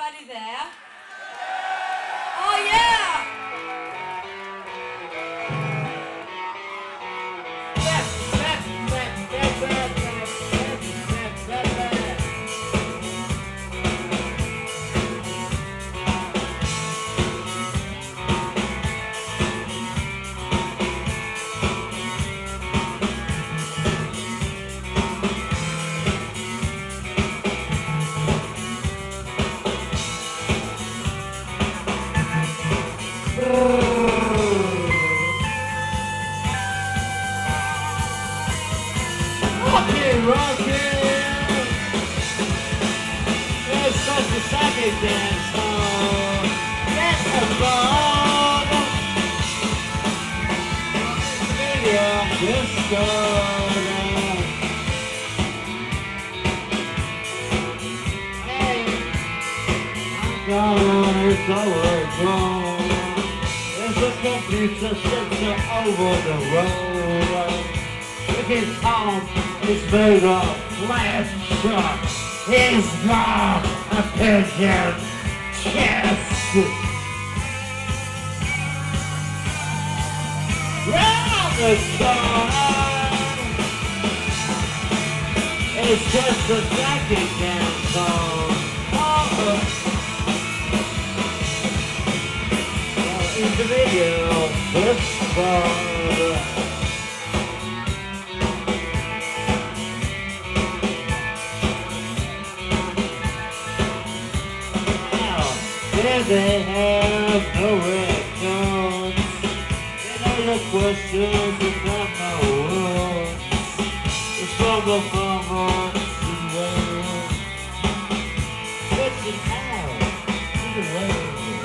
Anybody there? Oh yeah! It's such a second dance song. Get the ball. Yeah, disco. Hey, I'm gonna go. There's a computer sensor over the road. His arm is made of flesh. He's got a pigeon chest. Round the sun. It's just a second dance song. In the video, this song. Yeah, they have no records. They know the questions and not my words. It's from the farmers and ways. Switching out to the way.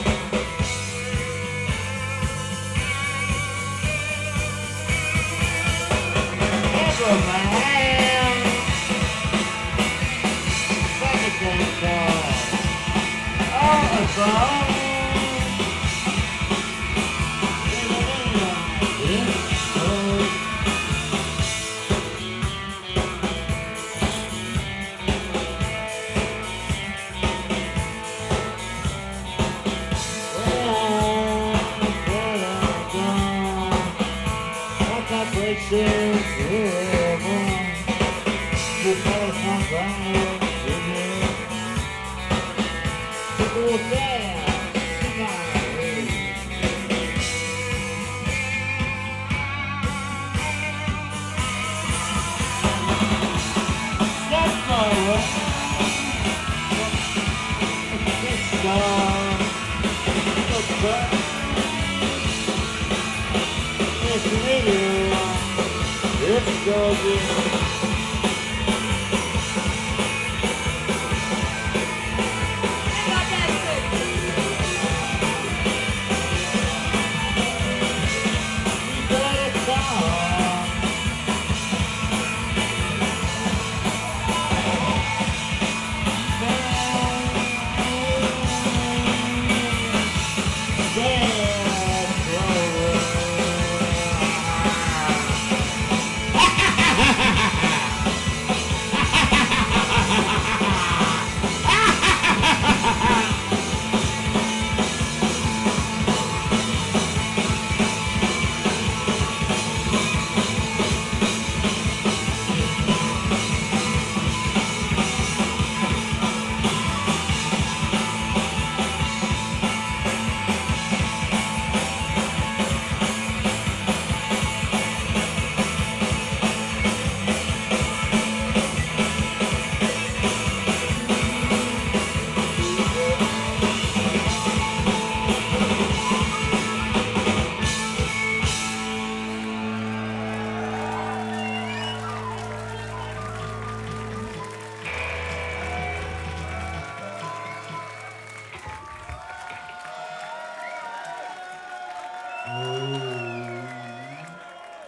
Ever man, second dance. It's